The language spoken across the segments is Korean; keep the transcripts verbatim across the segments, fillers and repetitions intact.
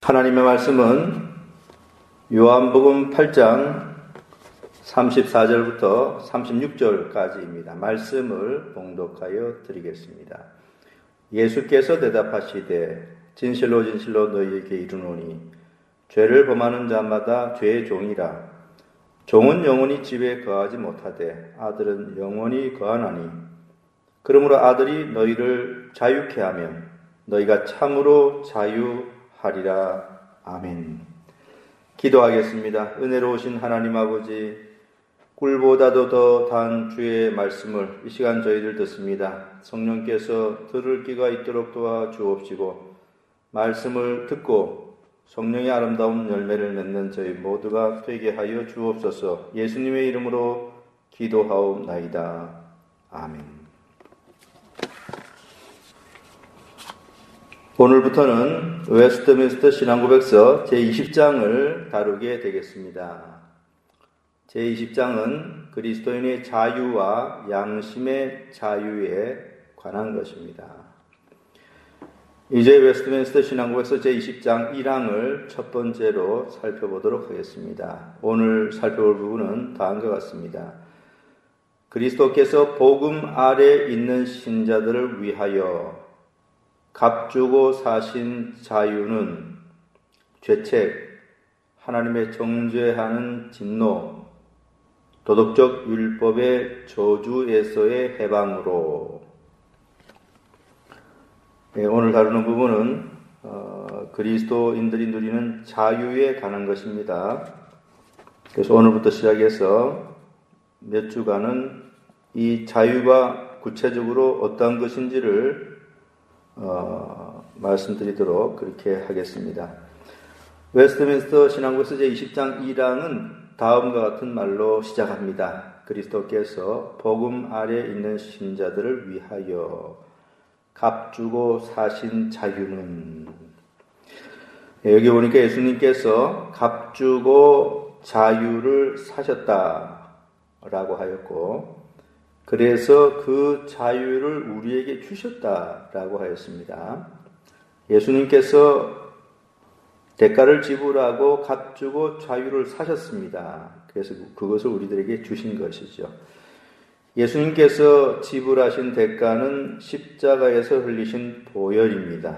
하나님의 말씀은 요한복음 팔 장 삼십사 절부터 삼십육 절까지입니다. 말씀을 봉독하여 드리겠습니다. 예수께서 대답하시되 진실로 진실로 너희에게 이르노니 죄를 범하는 자마다 죄의 종이라. 종은 영원히 집에 거하지 못하되 아들은 영원히 거하나니 그러므로 아들이 너희를 자유케 하면 너희가 참으로 자유하리라. 아멘. 기도하겠습니다. 은혜로우신 하나님 아버지, 꿀보다도 더 단 주의 말씀을 이 시간 저희들 듣습니다. 성령께서 들을 귀가 있도록 도와주옵시고 말씀을 듣고 성령의 아름다운 열매를 맺는 저희 모두가 되게 하여 주옵소서. 예수님의 이름으로 기도하옵나이다. 아멘. 오늘부터는 웨스트민스터 신앙고백서 제이십 장을 다루게 되겠습니다. 제이십 장은 그리스도인의 자유와 양심의 자유에 관한 것입니다. 이제 웨스트민스터 신앙고백서 제이십 장 일 항을 첫 번째로 살펴보도록 하겠습니다. 오늘 살펴볼 부분은 다음과 같습니다. 그리스도께서 복음 아래 있는 신자들을 위하여 값주고 사신 자유는 죄책, 하나님의 정죄하는 진노, 도덕적 율법의 저주에서의 해방으로. 네, 오늘 다루는 부분은 어, 그리스도인들이 누리는 자유에 관한 것입니다. 그래서 오늘부터 시작해서 몇 주간은 이 자유가 구체적으로 어떤 것인지를 어, 말씀드리도록 그렇게 하겠습니다. 웨스트민스터 신앙고백서 제이십 장 일 항은 다음과 같은 말로 시작합니다. 그리스도께서 복음 아래 있는 신자들을 위하여 값주고 사신 자유는. 여기 보니까 예수님께서 값주고 자유를 사셨다라고 하였고, 그래서 그 자유를 우리에게 주셨다라고 하였습니다. 예수님께서 대가를 지불하고 값주고 자유를 사셨습니다. 그래서 그것을 우리들에게 주신 것이죠. 예수님께서 지불하신 대가는 십자가에서 흘리신 보혈입니다.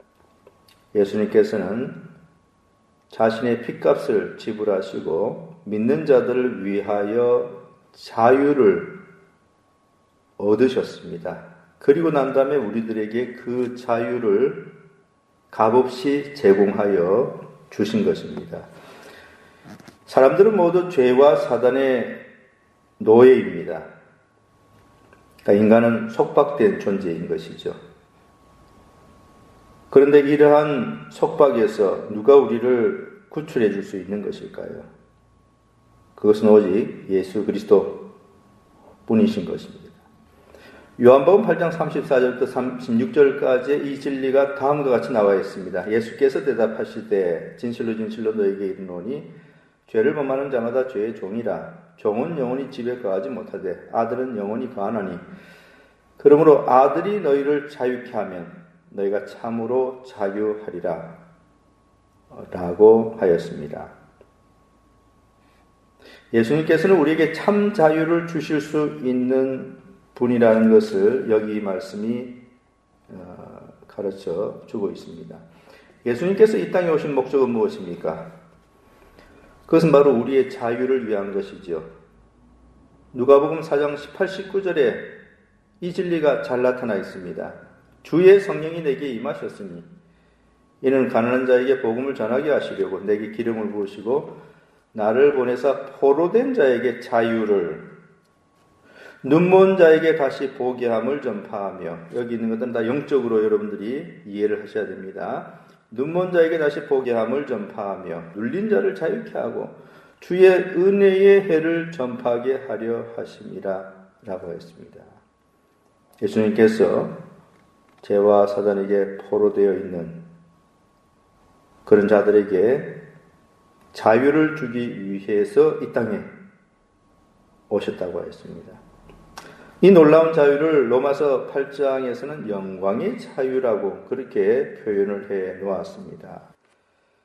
예수님께서는 자신의 핏값을 지불하시고 믿는 자들을 위하여 자유를 얻으셨습니다. 그리고 난 다음에 우리들에게 그 자유를 값없이 제공하여 주신 것입니다. 사람들은 모두 죄와 사단의 노예입니다. 그러니까 인간은 속박된 존재인 것이죠. 그런데 이러한 속박에서 누가 우리를 구출해 줄 수 있는 것일까요? 그것은 오직 예수 그리스도 뿐이신 것입니다. 요한복음 팔 장 삼십사 절부터 삼십육 절까지의 이 진리가 다음과 같이 나와 있습니다. 예수께서 대답하시되 진실로 진실로 너에게 이르노니 죄를 범하는 자마다 죄의 종이라. 종은 영원히 집에 거하지 못하되 아들은 영원히 거하나니 그러므로 아들이 너희를 자유케 하면 너희가 참으로 자유하리라 라고 하였습니다. 예수님께서는 우리에게 참 자유를 주실 수 있는 분이라는 것을 여기 이 말씀이 가르쳐 주고 있습니다. 예수님께서 이 땅에 오신 목적은 무엇입니까? 그것은 바로 우리의 자유를 위한 것이죠. 누가복음 사 장 십팔, 십구 절에 이 진리가 잘 나타나 있습니다. 주의 성령이 내게 임하셨으니 이는 가난한 자에게 복음을 전하게 하시려고 내게 기름을 부으시고 나를 보내사 포로된 자에게 자유를, 눈먼 자에게 다시 보게 함을 전파하며. 여기 있는 것들은 다 영적으로 여러분들이 이해를 하셔야 됩니다. 눈먼 자에게 다시 보게 함을 전파하며 눌린 자를 자유케 하고 주의 은혜의 해를 전파하게 하려 하심이라 라고 했습니다. 예수님께서 죄와 사단에게 포로되어 있는 그런 자들에게 자유를 주기 위해서 이 땅에 오셨다고 했습니다. 이 놀라운 자유를 로마서 팔 장에서는 영광의 자유라고 그렇게 표현을 해 놓았습니다.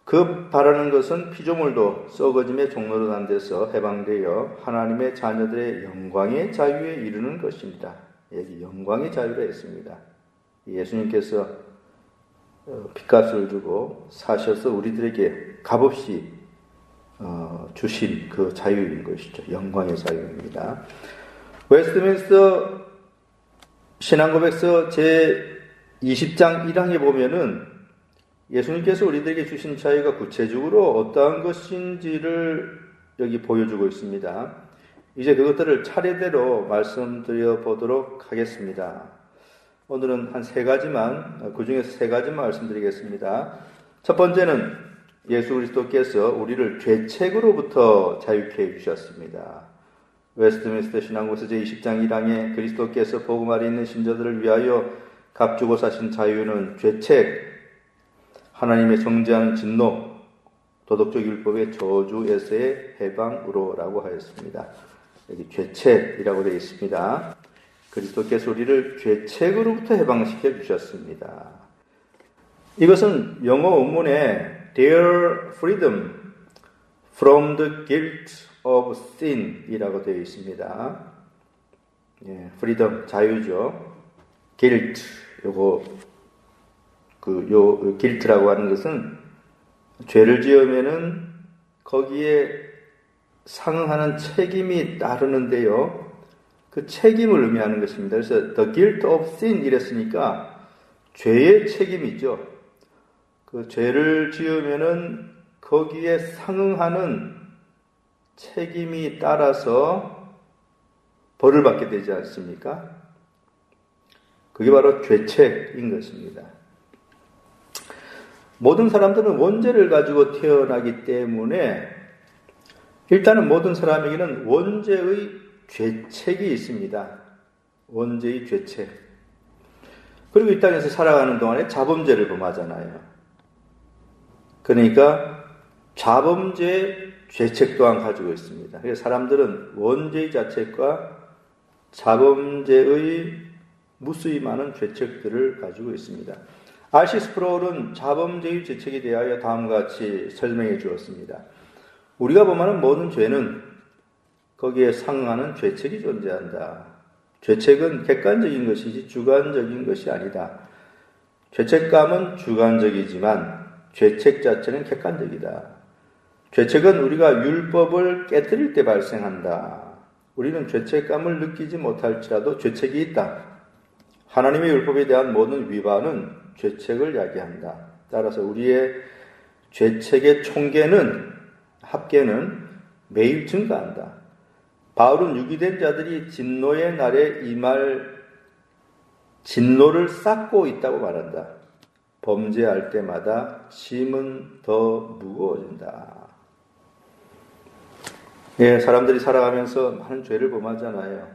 그 바라는 것은 피조물도 썩어짐의 종로로 난 데서 해방되어 하나님의 자녀들의 영광의 자유에 이르는 것입니다. 여기 영광의 자유라 했습니다. 예수님께서 핏값을 주고 사셔서 우리들에게 값없이 주신 그 자유인 것이죠. 영광의 자유입니다. 웨스트민스터 신앙고백서 제이십 장 일 항에 보면은 예수님께서 우리들에게 주신 자유가 구체적으로 어떠한 것인지를 여기 보여주고 있습니다. 이제 그것들을 차례대로 말씀드려 보도록 하겠습니다. 오늘은 한 세 가지만, 그 중에서 세 가지만 말씀드리겠습니다. 첫 번째는 예수 그리스도께서 우리를 죄책으로부터 자유케 해주셨습니다. 웨스트민스터 신앙고백서 제이십 장 일 항에 그리스도께서 복음 아래 있는 신자들을 위하여 값주고 사신 자유는 죄책, 하나님의 정죄하는 진노, 도덕적 율법의 저주에서의 해방으로라고 하였습니다. 여기 죄책이라고 되어 있습니다. 그리스도께서 우리를 죄책으로부터 해방시켜 주셨습니다. 이것은 영어 원문에 their freedom from the guilt of sin 이라고 되어 있습니다. 예, freedom, 자유죠. guilt, 요거, 그, 요, guilt라고 하는 것은 죄를 지으면은 거기에 상응하는 책임이 따르는데요. 그 책임을 의미하는 것입니다. 그래서 the guilt of sin 이랬으니까 죄의 책임이죠. 그 죄를 지으면은 거기에 상응하는 책임이 따라서 벌을 받게 되지 않습니까? 그게 바로 죄책인 것입니다. 모든 사람들은 원죄를 가지고 태어나기 때문에 일단은 모든 사람에게는 원죄의 죄책이 있습니다. 원죄의 죄책. 그리고 이 땅에서 살아가는 동안에 자범죄를 범하잖아요. 그러니까 자범죄의 죄책 또한 가지고 있습니다. 그래서 사람들은 원죄의 자책과 자범죄의 무수히 많은 죄책들을 가지고 있습니다. 알씨 스프롤은 자범죄의 죄책에 대하여 다음과 같이 설명해 주었습니다. 우리가 범하는 모든 죄는 거기에 상응하는 죄책이 존재한다. 죄책은 객관적인 것이지 주관적인 것이 아니다. 죄책감은 주관적이지만 죄책 자체는 객관적이다. 죄책은 우리가 율법을 깨뜨릴 때 발생한다. 우리는 죄책감을 느끼지 못할지라도 죄책이 있다. 하나님의 율법에 대한 모든 위반은 죄책을 야기한다. 따라서 우리의 죄책의 총계는, 합계는 매일 증가한다. 바울은 유기된 자들이 진노의 날에 임할 진노를 쌓고 있다고 말한다. 범죄할 때마다 짐은 더 무거워진다. 예, 사람들이 살아가면서 많은 죄를 범하잖아요.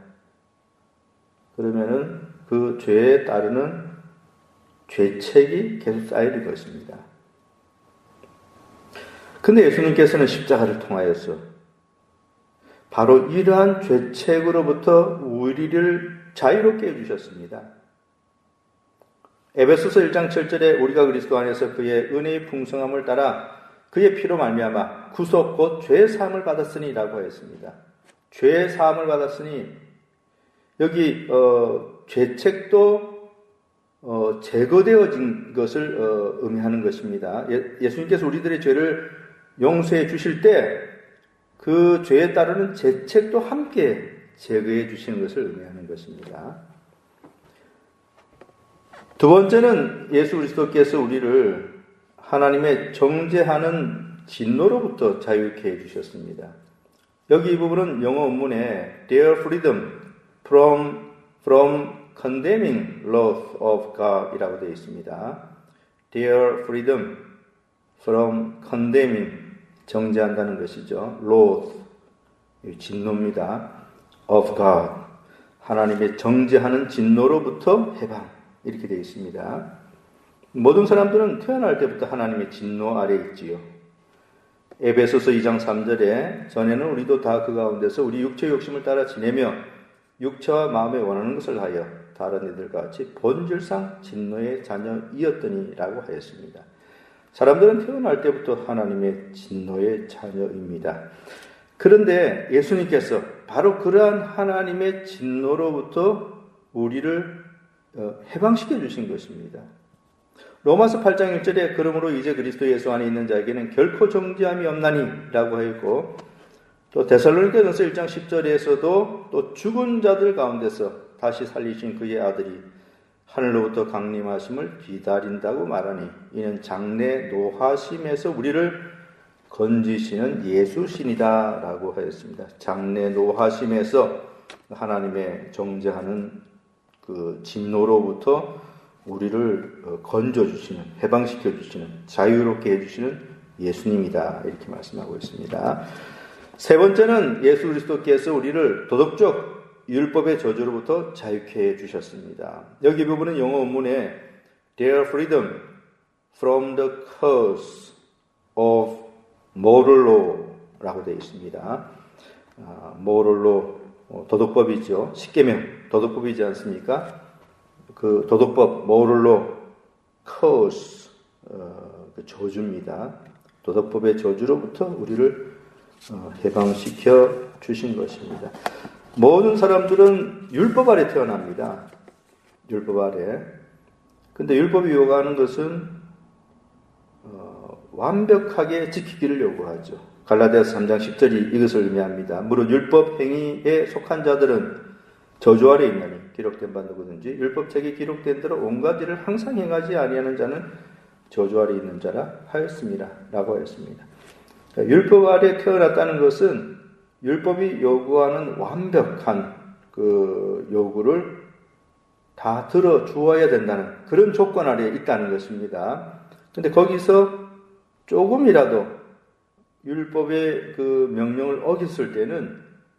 그러면은 그 죄에 따르는 죄책이 계속 쌓이는 것입니다. 근데 예수님께서는 십자가를 통하여서 바로 이러한 죄책으로부터 우리를 자유롭게 해주셨습니다. 에베소서 일 장 칠 절에 우리가 그리스도 안에서 그의 은혜의 풍성함을 따라 그의 피로 말미암아 구속 곧 죄의 사함을 받았으니라고 했습니다. 죄의 사함을 받았으니 여기 어, 죄책도 어, 제거되어진 것을 어, 의미하는 것입니다. 예, 예수님께서 우리들의 죄를 용서해 주실 때 그 죄에 따르는 죄책도 함께 제거해 주시는 것을 의미하는 것입니다. 두 번째는 예수 그리스도께서 우리를 하나님의 정죄하는 진노로부터 자유케 해주셨습니다. 여기 이 부분은 영어 원문에 their freedom from, from condemning wrath of God 이라고 되어 있습니다. their freedom from condemning 정죄한다는 것이죠. wrath 진노입니다. of God 하나님의 정죄하는 진노로부터 해방 이렇게 되어 있습니다. 모든 사람들은 태어날 때부터 하나님의 진노 아래 있지요. 에베소서 이 장 삼 절에 전에는 우리도 다 그 가운데서 우리 육체의 욕심을 따라 지내며 육체와 마음에 원하는 것을 하여 다른 이들과 같이 본질상 진노의 자녀이었더니라고 하였습니다. 사람들은 태어날 때부터 하나님의 진노의 자녀입니다. 그런데 예수님께서 바로 그러한 하나님의 진노로부터 우리를 해방시켜 주신 것입니다. 로마서 팔 장 일 절에 그러므로 이제 그리스도 예수 안에 있는 자에게는 결코 정죄함이 없나니 라고 하였고, 또 데살로니가전서 일 장 십 절에서도 또 죽은 자들 가운데서 다시 살리신 그의 아들이 하늘로부터 강림하심을 기다린다고 말하니 이는 장래 노하심에서 우리를 건지시는 예수신이다 라고 하였습니다. 장래 노하심에서 하나님의 정죄하는 그 진노로부터 우리를 건져주시는, 해방시켜주시는, 자유롭게 해주시는 예수님이다 이렇게 말씀하고 있습니다. 세 번째는 예수 그리스도께서 우리를 도덕적 율법의 저주로부터 자유케 해주셨습니다. 여기 부분은 영어 원문에 their freedom from the curse of moral law라고 되어 있습니다. 아, moral law, 도덕법이죠. 십계명, 도덕법이지 않습니까? 그 도덕법, moral law, curse, 어, 그 저주입니다. 도덕법의 저주로부터 우리를 어, 해방시켜 주신 것입니다. 모든 사람들은 율법 아래 태어납니다. 율법 아래. 근데 율법이 요구하는 것은 어, 완벽하게 지키기를 요구하죠. 갈라디아서 삼 장 십 절이 이것을 의미합니다. 무릇 율법 행위에 속한 자들은 저주 아래 있나니 기록된 바 누구든지 율법책에 기록된 대로 온갖 일을 항상 행하지 아니하는 자는 저주 아래 있는 자라 하였습니다. 라고 하였습니다. 그러니까 율법 아래 태어났다는 것은 율법이 요구하는 완벽한 그 요구를 다 들어 주어야 된다는 그런 조건 아래에 있다는 것입니다. 근데 거기서 조금이라도 율법의 그 명령을 어겼을 때는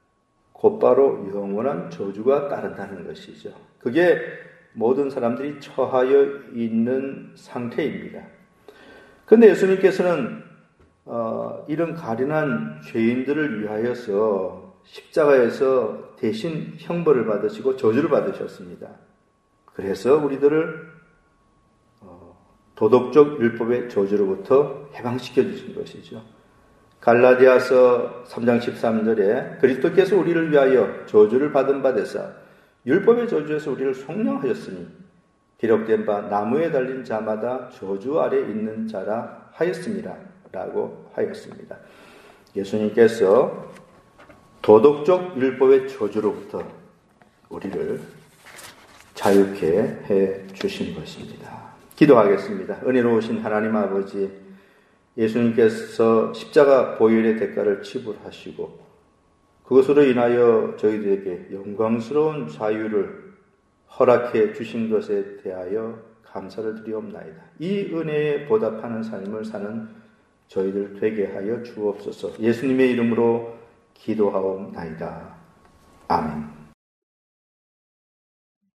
곧바로 영원한 저주가 따른다는 것이죠. 그게 모든 사람들이 처하여 있는 상태입니다. 그런데 예수님께서는 어, 이런 가련한 죄인들을 위하여서 십자가에서 대신 형벌을 받으시고 저주를 받으셨습니다. 그래서 우리들을 어, 도덕적 율법의 저주로부터 해방시켜 주신 것이죠. 갈라디아서 삼 장 십삼 절에 그리스도께서 우리를 위하여 저주를 받은 바 되사 율법의 저주에서 우리를 속량하였으니 기록된 바 나무에 달린 자마다 저주 아래 있는 자라 하였습니다. 라고 하였습니다. 예수님께서 도덕적 율법의 저주로부터 우리를 자유케 해 주신 것입니다. 기도하겠습니다. 은혜로우신 하나님 아버지, 예수님께서 십자가 보혈의 대가를 지불하시고 그것으로 인하여 저희들에게 영광스러운 자유를 허락해 주신 것에 대하여 감사를 드리옵나이다. 이 은혜에 보답하는 삶을 사는 저희들 되게 하여 주옵소서. 예수님의 이름으로 기도하옵나이다. 아멘.